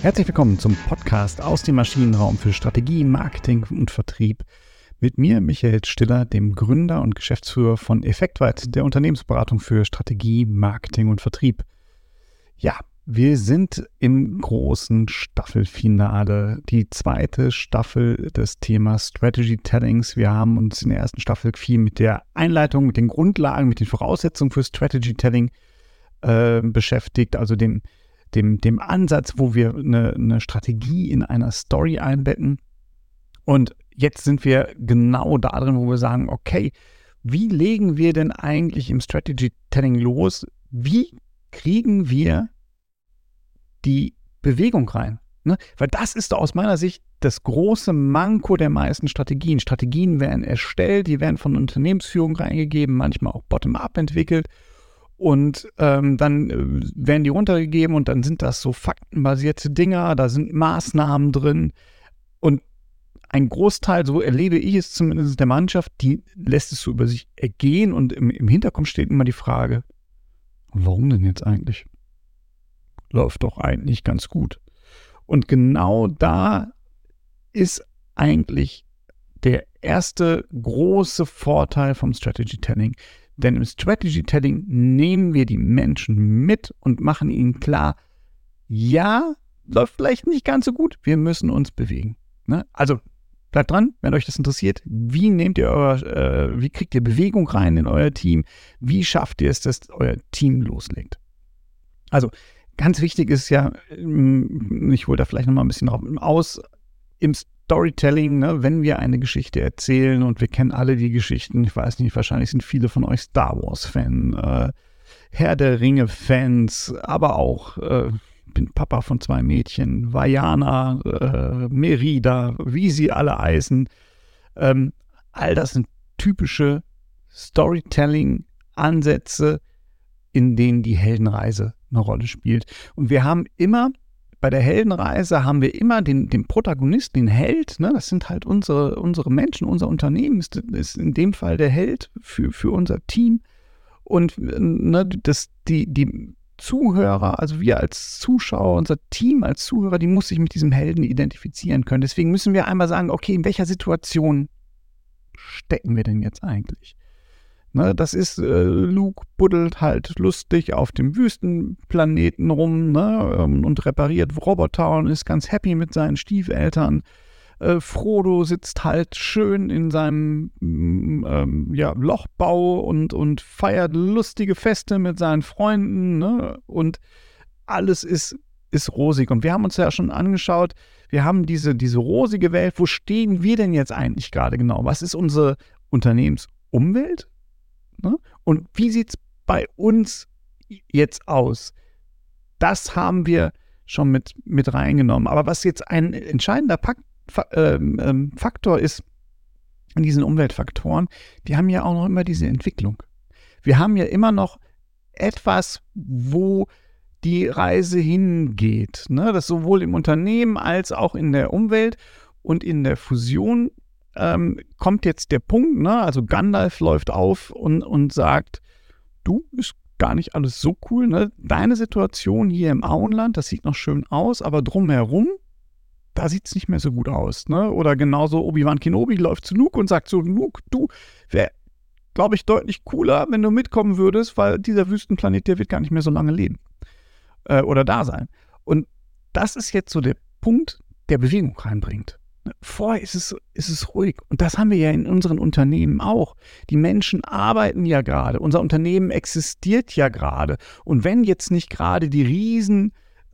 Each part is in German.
Herzlich willkommen zum Podcast aus dem Maschinenraum für Strategie, Marketing und Vertrieb. Mit mir, Michael Stiller, dem Gründer und Geschäftsführer von Effektweit, der Unternehmensberatung für Strategie, Marketing und Vertrieb. Ja, wir sind im großen Staffelfinale, die zweite Staffel des Themas Strategy Tellings. Wir haben uns in der ersten Staffel viel mit der Einleitung, mit den Grundlagen, mit den Voraussetzungen für Strategy Telling beschäftigt, also dem Ansatz, wo wir eine Strategie in einer Story einbetten. Und jetzt sind wir genau da drin, wo wir sagen, okay, wie legen wir denn eigentlich im Strategy Telling los? Wie kriegen wir die Bewegung rein? Ne? Weil das ist aus meiner Sicht das große Manko der meisten Strategien. Strategien werden erstellt, die werden von Unternehmensführung reingegeben, manchmal auch bottom-up entwickelt. Und dann werden die runtergegeben und dann sind das so faktenbasierte Dinger, da sind Maßnahmen drin. Und ein Großteil, so erlebe ich es zumindest der Mannschaft, die lässt es so über sich ergehen und im Hintergrund steht immer die Frage, warum denn jetzt eigentlich? Läuft doch eigentlich ganz gut. Und genau da ist eigentlich der erste große Vorteil vom Strategy Telling. Denn im Strategy Telling nehmen wir die Menschen mit und machen ihnen klar, ja, läuft vielleicht nicht ganz so gut, wir müssen uns bewegen. Ne? Also bleibt dran, wenn euch das interessiert. Wie kriegt ihr Bewegung rein in euer Team? Wie schafft ihr es, dass euer Team loslegt? Also ganz wichtig ist ja, ich hole da vielleicht nochmal ein bisschen drauf aus, im Storytelling, ne, wenn wir eine Geschichte erzählen und wir kennen alle die Geschichten, ich weiß nicht, wahrscheinlich sind viele von euch Star Wars-Fan, Herr der Ringe-Fans, aber auch, bin Papa von 2 Mädchen, Vajana, Merida, wie sie alle heißen. All das sind typische Storytelling-Ansätze, in denen die Heldenreise eine Rolle spielt. Und wir haben immer bei der Heldenreise haben wir immer den Protagonisten, den Held, ne? Das sind halt unsere Menschen, unser Unternehmen ist in dem Fall der Held für unser Team. Und ne, die Zuhörer, also wir als Zuschauer, unser Team als Zuhörer, die muss sich mit diesem Helden identifizieren können. Deswegen müssen wir einmal sagen, okay, in welcher Situation stecken wir denn jetzt eigentlich? Ne, das ist, Luke buddelt halt lustig auf dem Wüstenplaneten rum, ne, und repariert Roboter und ist ganz happy mit seinen Stiefeltern. Frodo sitzt halt schön in seinem Lochbau und feiert lustige Feste mit seinen Freunden, ne, und alles ist rosig. Und wir haben uns ja schon angeschaut, wir haben diese rosige Welt. Wo stehen wir denn jetzt eigentlich gerade genau? Was ist unsere Unternehmensumwelt? Ne? Und wie sieht es bei uns jetzt aus? Das haben wir schon mit reingenommen. Aber was jetzt ein entscheidender Faktor ist in diesen Umweltfaktoren, wir haben ja auch noch immer diese Entwicklung. Wir haben ja immer noch etwas, wo die Reise hingeht. Ne? Das sowohl im Unternehmen als auch in der Umwelt und in der Fusion kommt jetzt der Punkt, ne? Also Gandalf läuft auf und sagt, du, ist gar nicht alles so cool, ne? Deine Situation hier im Auenland, das sieht noch schön aus, aber drumherum, da sieht es nicht mehr so gut aus, ne? Oder genauso Obi-Wan Kenobi läuft zu Luke und sagt so, Luke, du, wäre, glaube ich, deutlich cooler, wenn du mitkommen würdest, weil dieser Wüstenplanet, der wird gar nicht mehr so lange leben oder da sein. Und das ist jetzt so der Punkt, der Bewegung reinbringt. Vorher ist es ruhig. Und das haben wir ja in unseren Unternehmen auch. Die Menschen arbeiten ja gerade. Unser Unternehmen existiert ja gerade. Und wenn jetzt nicht gerade die riesen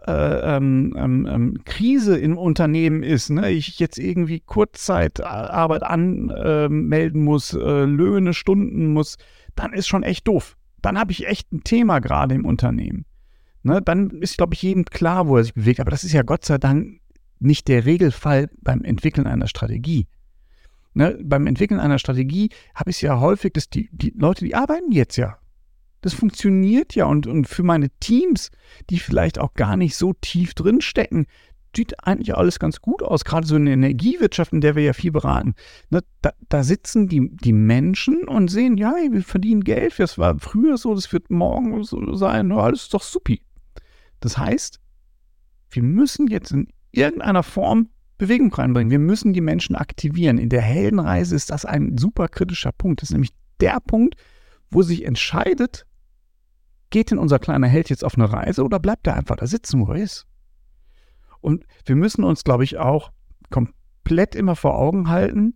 Krise im Unternehmen ist, ne, ich jetzt irgendwie Kurzzeitarbeit anmelden muss, Löhne, Stunden muss, dann ist schon echt doof. Dann habe ich echt ein Thema gerade im Unternehmen. Ne, dann ist, glaube ich, jedem klar, wo er sich bewegt. Aber das ist ja Gott sei Dank nicht der Regelfall beim Entwickeln einer Strategie. Ne, beim Entwickeln einer Strategie habe ich es ja häufig, dass die Leute, die arbeiten jetzt ja. Das funktioniert ja und für meine Teams, die vielleicht auch gar nicht so tief drin stecken, sieht eigentlich alles ganz gut aus. Gerade so in der Energiewirtschaft, in der wir ja viel beraten. Ne, da sitzen die Menschen und sehen, ja, wir verdienen Geld, das war früher so, das wird morgen so sein, alles ist doch supi. Das heißt, wir müssen jetzt in irgendeiner Form Bewegung reinbringen. Wir müssen die Menschen aktivieren. In der Heldenreise ist das ein super kritischer Punkt. Das ist nämlich der Punkt, wo sich entscheidet, geht denn unser kleiner Held jetzt auf eine Reise oder bleibt er einfach da sitzen, wo er ist? Und wir müssen uns, glaube ich, auch komplett immer vor Augen halten,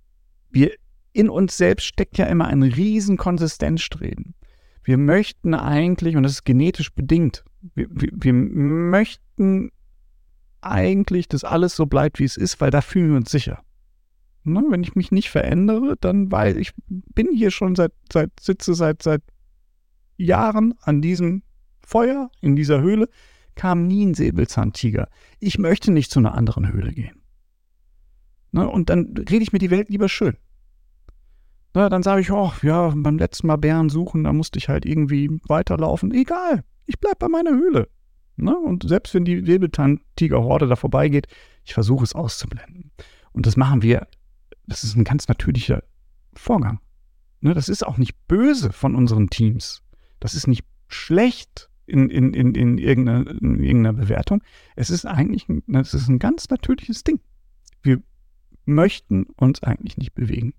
in uns selbst steckt ja immer ein riesen Konsistenzstreben. Wir möchten eigentlich, und das ist genetisch bedingt, wir möchten eigentlich, dass alles so bleibt, wie es ist, weil da fühlen wir uns sicher. Ne? Wenn ich mich nicht verändere, dann, weil ich bin hier schon sitze seit Jahren an diesem Feuer, in dieser Höhle, kam nie ein Säbelzahntiger. Ich möchte nicht zu einer anderen Höhle gehen. Ne? Und dann rede ich mir die Welt lieber schön. Na, dann sage ich, beim letzten Mal Bären suchen, da musste ich halt irgendwie weiterlaufen. Egal, ich bleibe bei meiner Höhle. Ne? Und selbst wenn die Säbelzahntiger-Horde da vorbeigeht, ich versuche es auszublenden. Und das machen wir, das ist ein ganz natürlicher Vorgang. Ne? Das ist auch nicht böse von unseren Teams. Das ist nicht schlecht in irgendeiner Bewertung. Es ist eigentlich ein ganz natürliches Ding. Wir möchten uns eigentlich nicht bewegen.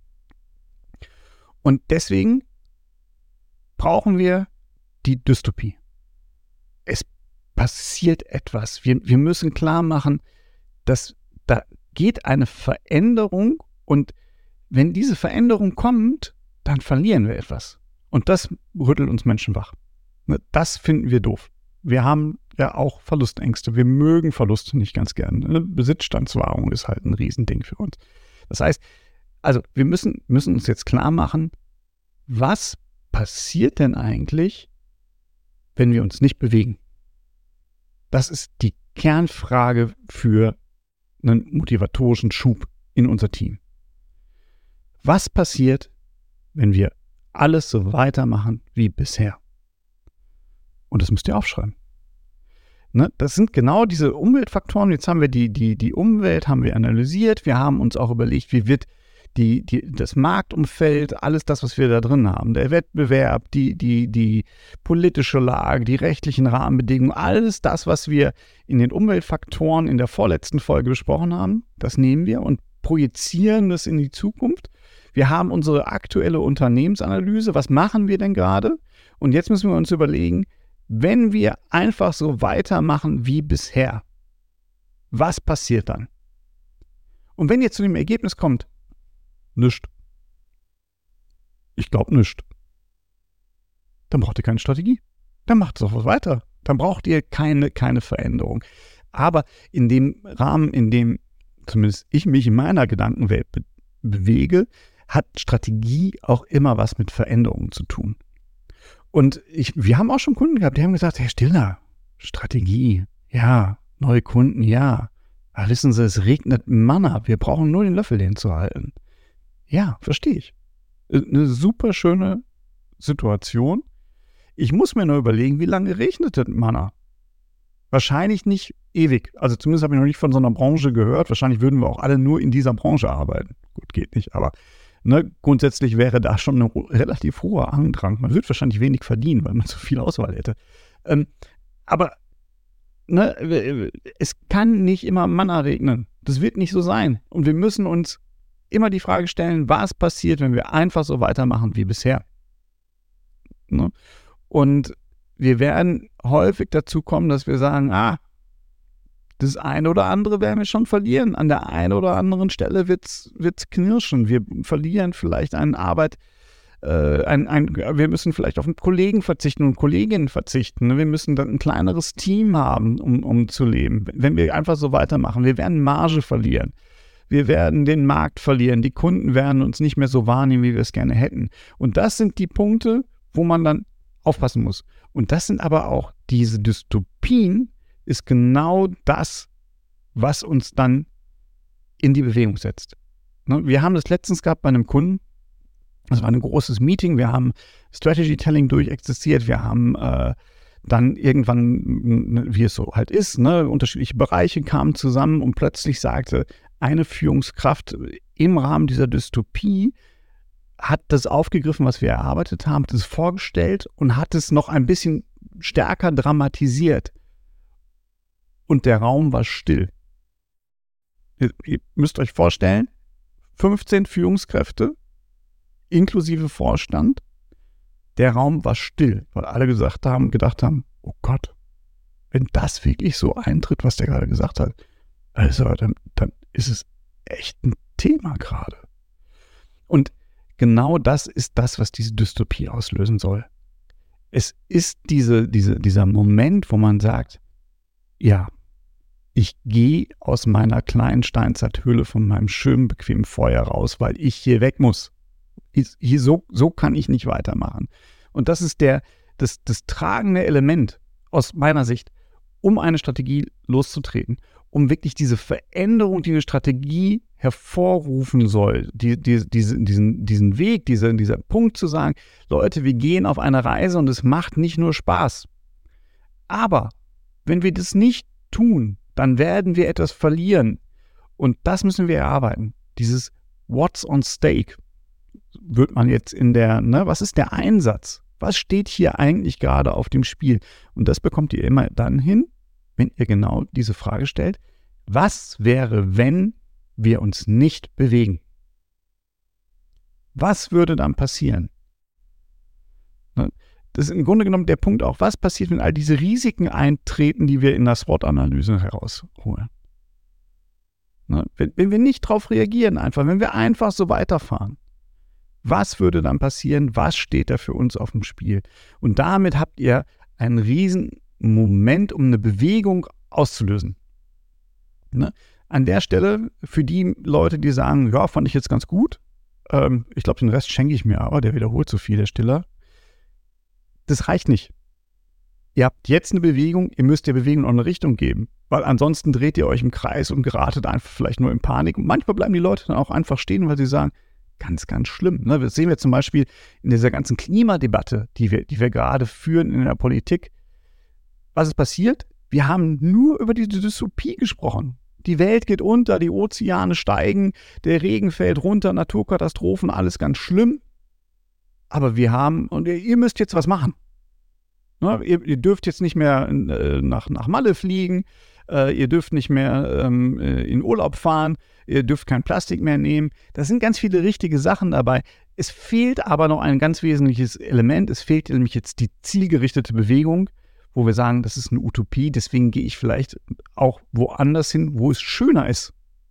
Und deswegen brauchen wir die Dystopie. Es passiert etwas. Wir müssen klar machen, dass da geht eine Veränderung und wenn diese Veränderung kommt, dann verlieren wir etwas. Und das rüttelt uns Menschen wach. Das finden wir doof. Wir haben ja auch Verlustängste. Wir mögen Verluste nicht ganz gerne. Besitzstandswahrung ist halt ein Riesending für uns. Das heißt, also wir müssen uns jetzt klar machen, was passiert denn eigentlich, wenn wir uns nicht bewegen? Das ist die Kernfrage für einen motivatorischen Schub in unser Team. Was passiert, wenn wir alles so weitermachen wie bisher? Und das müsst ihr aufschreiben. Ne? Das sind genau diese Umweltfaktoren. Jetzt haben wir die Umwelt haben wir analysiert. Wir haben uns auch überlegt, wie wird das Marktumfeld, alles das, was wir da drin haben, der Wettbewerb, die politische Lage, die rechtlichen Rahmenbedingungen, alles das, was wir in den Umweltfaktoren in der vorletzten Folge besprochen haben, das nehmen wir und projizieren das in die Zukunft. Wir haben unsere aktuelle Unternehmensanalyse. Was machen wir denn gerade? Und jetzt müssen wir uns überlegen, wenn wir einfach so weitermachen wie bisher, was passiert dann? Und wenn ihr zu dem Ergebnis kommt, nichts. Ich glaube nichts. Dann braucht ihr keine Strategie. Dann macht es auch was weiter. Dann braucht ihr keine Veränderung. Aber in dem Rahmen, in dem zumindest ich mich in meiner Gedankenwelt bewege, hat Strategie auch immer was mit Veränderungen zu tun. Und wir haben auch schon Kunden gehabt, die haben gesagt, Herr Stiller, Strategie, ja, neue Kunden, ja. Aber wissen Sie, es regnet Manna, wir brauchen nur den Löffel hinzuhalten. Ja, verstehe ich. Eine super schöne Situation. Ich muss mir nur überlegen, wie lange regnet das Manna? Wahrscheinlich nicht ewig. Also zumindest habe ich noch nicht von so einer Branche gehört. Wahrscheinlich würden wir auch alle nur in dieser Branche arbeiten. Gut, geht nicht, aber grundsätzlich wäre da schon ein relativ hoher Andrang. Man wird wahrscheinlich wenig verdienen, weil man so viel Auswahl hätte. Aber es kann nicht immer Manna regnen. Das wird nicht so sein. Und wir müssen uns immer die Frage stellen, was passiert, wenn wir einfach so weitermachen wie bisher. Ne? Und wir werden häufig dazu kommen, dass wir sagen, das eine oder andere werden wir schon verlieren. An der einen oder anderen Stelle wird's knirschen. Wir verlieren vielleicht wir müssen vielleicht auf einen Kollegen verzichten und Kolleginnen verzichten. Wir müssen dann ein kleineres Team haben, um zu leben. Wenn wir einfach so weitermachen, wir werden Marge verlieren. Wir werden den Markt verlieren. Die Kunden werden uns nicht mehr so wahrnehmen, wie wir es gerne hätten. Und das sind die Punkte, wo man dann aufpassen muss. Und das sind aber auch diese Dystopien, ist genau das, was uns dann in die Bewegung setzt. Wir haben das letztens gehabt bei einem Kunden. Das war ein großes Meeting. Wir haben Strategy Telling durchexerziert. Wir haben dann irgendwann, wie es so halt ist, unterschiedliche Bereiche kamen zusammen und plötzlich sagte eine Führungskraft im Rahmen dieser Dystopie, hat das aufgegriffen, was wir erarbeitet haben, hat es vorgestellt und hat es noch ein bisschen stärker dramatisiert. und der Raum war still. Ihr müsst euch vorstellen, 15 Führungskräfte, inklusive Vorstand, der Raum war still, weil alle gedacht haben, oh Gott, wenn das wirklich so eintritt, was der gerade gesagt hat, also dann ist es echt ein Thema gerade. Und genau das ist das, was diese Dystopie auslösen soll. Es ist dieser Moment, wo man sagt, ja, ich gehe aus meiner kleinen Steinzeithöhle von meinem schönen, bequemen Feuer raus, weil ich hier weg muss. So kann ich nicht weitermachen. Und das ist das tragende Element aus meiner Sicht, um eine Strategie loszutreten, um wirklich diese Veränderung, die eine Strategie hervorrufen soll, diesen Weg, dieser Punkt zu sagen, Leute, wir gehen auf eine Reise und es macht nicht nur Spaß. Aber wenn wir das nicht tun, dann werden wir etwas verlieren. Und das müssen wir erarbeiten. Dieses What's on stake wird man jetzt was ist der Einsatz? Was steht hier eigentlich gerade auf dem Spiel? Und das bekommt ihr immer dann hin, wenn ihr genau diese Frage stellt, was wäre, wenn wir uns nicht bewegen? Was würde dann passieren? Das ist im Grunde genommen der Punkt auch, was passiert, wenn all diese Risiken eintreten, die wir in der SWOT-Analyse herausholen. Wenn wir nicht darauf reagieren, wenn wir einfach so weiterfahren, was würde dann passieren? Was steht da für uns auf dem Spiel? Und damit habt ihr einen riesen Moment, um eine Bewegung auszulösen. An der Stelle, für die Leute, die sagen, ja, fand ich jetzt ganz gut, ich glaube, den Rest schenke ich mir aber, der wiederholt so viel, der Stiller. Das reicht nicht. Ihr habt jetzt eine Bewegung, ihr müsst der Bewegung auch eine Richtung geben, weil ansonsten dreht ihr euch im Kreis und geratet einfach vielleicht nur in Panik. Und manchmal bleiben die Leute dann auch einfach stehen, weil sie sagen, ganz, ganz schlimm. Das sehen wir zum Beispiel in dieser ganzen Klimadebatte, die wir gerade führen in der Politik. Was ist passiert? Wir haben nur über diese Dystopie gesprochen. Die Welt geht unter, die Ozeane steigen, der Regen fällt runter, Naturkatastrophen, alles ganz schlimm. Aber ihr müsst jetzt was machen. Ihr dürft jetzt nicht mehr nach Malle fliegen, ihr dürft nicht mehr in Urlaub fahren, ihr dürft kein Plastik mehr nehmen. Da sind ganz viele richtige Sachen dabei. Es fehlt aber noch ein ganz wesentliches Element. Es fehlt nämlich jetzt die zielgerichtete Bewegung, wo wir sagen, das ist eine Utopie, deswegen gehe ich vielleicht auch woanders hin, wo es schöner ist.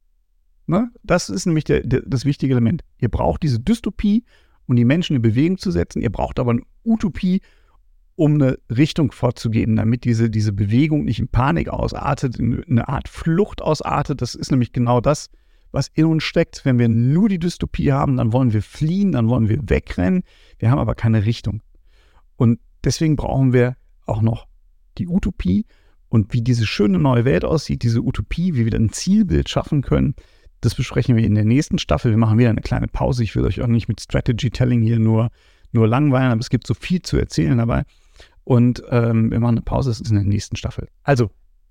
Das ist nämlich das wichtige Element. Ihr braucht diese Dystopie, um die Menschen in Bewegung zu setzen. Ihr braucht aber eine Utopie, um eine Richtung vorzugeben, damit diese Bewegung nicht in Panik ausartet, in eine Art Flucht ausartet. Das ist nämlich genau das, was in uns steckt. Wenn wir nur die Dystopie haben, dann wollen wir fliehen, dann wollen wir wegrennen. Wir haben aber keine Richtung. Und deswegen brauchen wir auch noch die Utopie und wie diese schöne neue Welt aussieht, diese Utopie, wie wir ein Zielbild schaffen können. Das besprechen wir in der nächsten Staffel. Wir machen wieder eine kleine Pause. Ich will euch auch nicht mit Strategy Telling hier nur langweilen, aber es gibt so viel zu erzählen dabei. Und wir machen eine Pause, das ist in der nächsten Staffel. Also,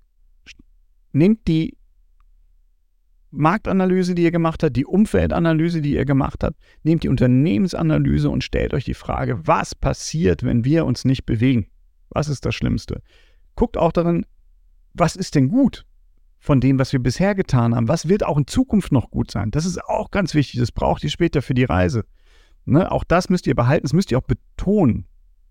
nehmt die Marktanalyse, die ihr gemacht habt, die Umfeldanalyse, die ihr gemacht habt, nehmt die Unternehmensanalyse und stellt euch die Frage, was passiert, wenn wir uns nicht bewegen? Was ist das Schlimmste? Guckt auch darin, was ist denn gut von dem, was wir bisher getan haben? Was wird auch in Zukunft noch gut sein? Das ist auch ganz wichtig, das braucht ihr später für die Reise. Auch das müsst ihr behalten, das müsst ihr auch betonen,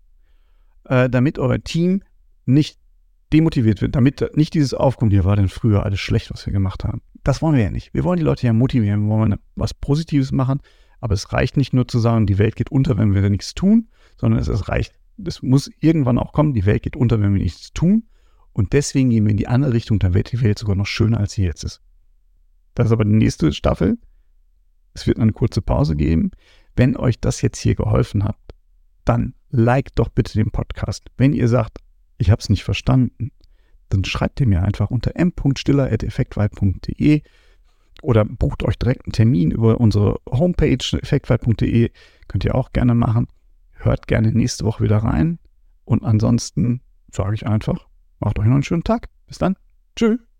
damit euer Team nicht demotiviert wird, damit nicht dieses aufkommt, hier war denn früher alles schlecht, was wir gemacht haben. Das wollen wir ja nicht. Wir wollen die Leute ja motivieren, wir wollen was Positives machen, aber es reicht nicht nur zu sagen, die Welt geht unter, wenn wir nichts tun, sondern es reicht, das muss irgendwann auch kommen, die Welt geht unter, wenn wir nichts tun und deswegen gehen wir in die andere Richtung, dann wird die Welt sogar noch schöner, als sie jetzt ist. Das ist aber die nächste Staffel. Es wird eine kurze Pause geben. Wenn euch das jetzt hier geholfen hat, dann liked doch bitte den Podcast. Wenn ihr sagt, ich habe es nicht verstanden, dann schreibt ihr mir einfach unter m.stiller@effektweit.de oder bucht euch direkt einen Termin über unsere Homepage effektweit.de. Könnt ihr auch gerne machen. Hört gerne nächste Woche wieder rein. Und ansonsten sage ich einfach, macht euch noch einen schönen Tag. Bis dann. Tschüss.